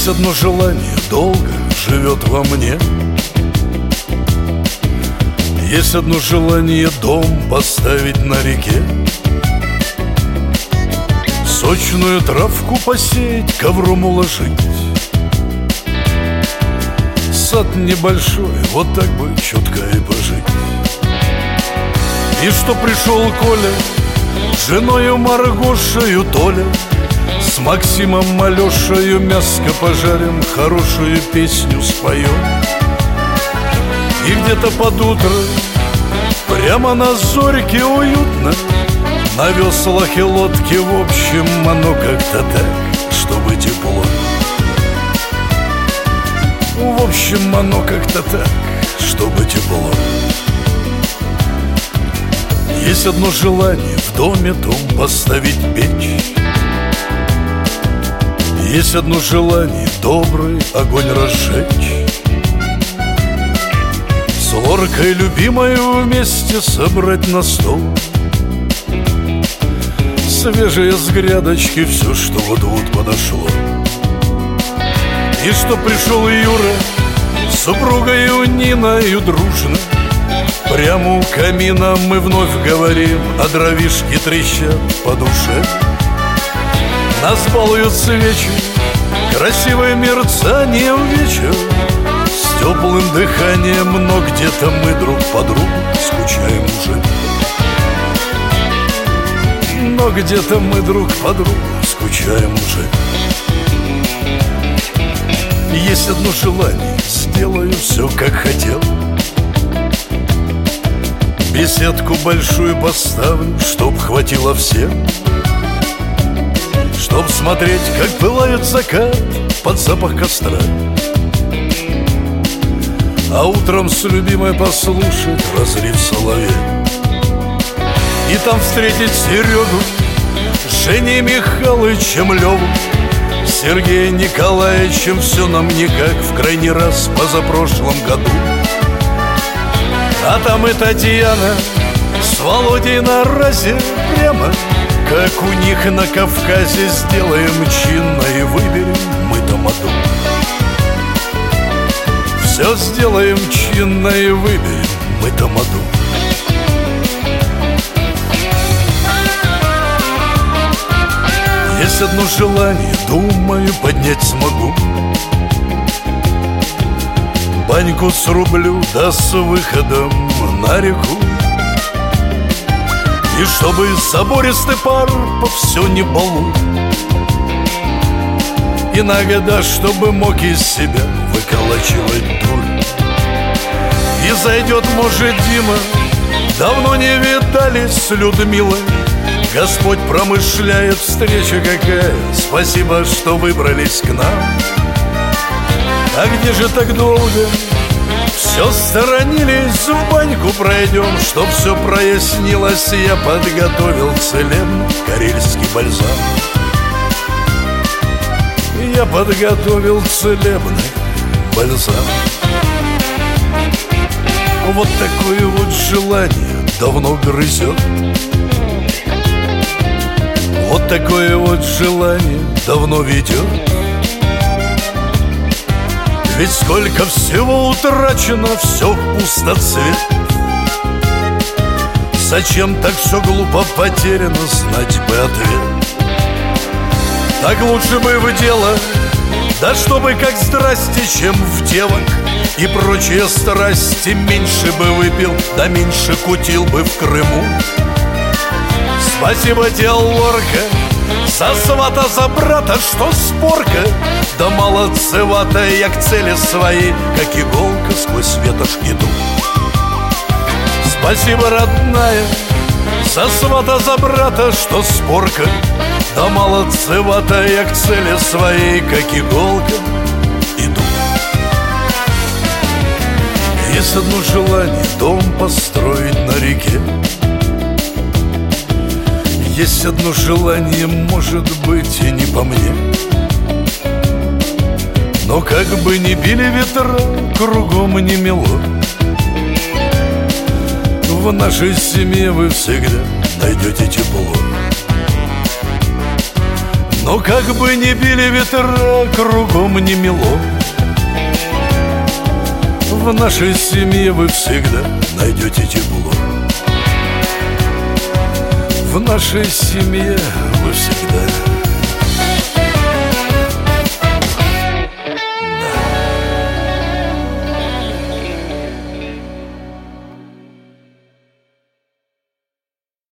Есть одно желание, долго живет во мне. Есть одно желание, дом поставить на реке, сочную травку посеять, ковром уложить, сад небольшой, вот так бы чутка и пожить. И что пришел Коля с женою Маргошею Толя, с Максимом Алешею мяско пожарим, хорошую песню споем. И где-то под утро, прямо на зорьке уютно, на веслах и лодке, в общем, оно как-то так, чтобы тепло. В общем, оно как-то так, чтобы тепло. Есть одно желание, в доме дом поставить печь. Есть одно желание, добрый огонь разжечь, с Лоркой любимою вместе собрать на стол свежее с грядочки все, что вот-вот подошло. И что пришел Юра с супругою Ниною дружно, прямо у камина мы вновь говорим, а дровишки трещат по душе. Нас балуют свечи красивым мерцанием вечер, с теплым дыханием, но где-то мы друг по другу скучаем уже. Но где-то мы друг по другу скучаем уже. Есть одно желание, сделаю все, как хотел. Беседку большую поставлю, чтоб хватило всем, чтоб смотреть, как пылает закат под запах костра, а утром с любимой послушать разрыв соловей. И там встретить Серегу, Женей Михайловичем, Леву, Сергея Николаевичем, все нам не как в крайний раз позапрошлом году. А там и Татьяна с Володей на разе, прямо как у них на Кавказе, сделаем чинно и выберем мы тамаду. Все сделаем чинно и выберем мы тамаду. Есть одно желание, думаю, поднять смогу. Баньку срублю, да с выходом на реку. И чтобы забористый пар по всё не балу. Иногда, чтобы мог из себя выколачивать дурь. И зайдет, может, Дима, давно не видались с Людмилой. Господь промышляет, встреча какая, спасибо, что выбрались к нам. А где же так долго? Все сторонились, в баньку пройдем, чтоб все прояснилось. Я подготовил целебный карельский бальзам. Я подготовил целебный бальзам. Вот такое вот желание давно грызет. Вот такое вот желание давно ведет. Ведь сколько всего утрачено, все в пустоцвет. Зачем так все глупо потеряно, знать бы ответ. Так лучше бы в дело, да чтобы как здрасте, чем в девок. И прочие страсти меньше бы выпил, да меньше кутил бы в Крыму. Спасибо тебе, Лорка, за свата, за брата, что спорка. Да молодцевата, я к цели своей, как иголка сквозь ветошки иду. Спасибо, родная, за свата, за брата, что спорка. Да молодцевата, я к цели своей, как иголка иду. Есть одно желание, дом построить на реке. Есть одно желание, может быть, и не по мне. Но как бы ни били ветра, кругом не мело. В нашей семье вы всегда найдете тепло. Но Но как бы ни били ветра, кругом не мело. В нашей семье вы всегда найдете тепло. В нашей семье вы всегда